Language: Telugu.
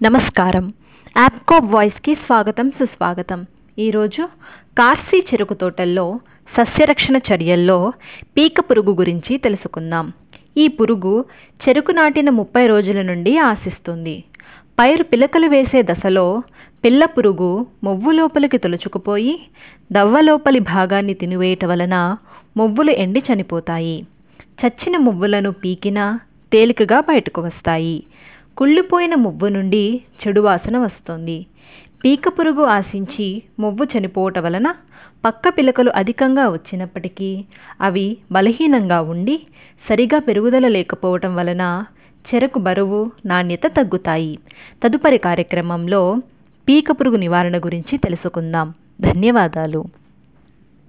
నమస్కారం. యాప్కోప్ వాయిస్కి స్వాగతం సుస్వాగతం. ఈరోజు కార్సీ చెరుకు తోటల్లో సస్యరక్షణ చర్యల్లో పీక పురుగు గురించి తెలుసుకుందాం. ఈ పురుగు చెరుకు నాటిన 30 రోజుల నుండి ఆశిస్తుంది. పైరు పిలకలు వేసే దశలో పిల్ల పురుగు మొవ్వు లోపలికి తొలుచుకుపోయి దవ్వ లోపలి భాగాన్ని తినివేయటం వలన మొవ్వులు ఎండి చనిపోతాయి. చచ్చిన మొవ్వులను పీకినా తేలికగా బయటకు వస్తాయి. కుళ్ళిపోయిన మొవ్వు నుండి చెడు వాసన వస్తుంది. పీక పురుగు ఆశించి మొవ్వు చనిపోవటం వలన పక్క పిలకలు అధికంగా వచ్చినప్పటికీ అవి బలహీనంగా ఉండి సరిగా పెరుగుదల లేకపోవటం వలన చెరకు బరువు, నాణ్యత తగ్గుతాయి. తదుపరి కార్యక్రమంలో పీక పురుగు నివారణ గురించి తెలుసుకుందాం. ధన్యవాదాలు.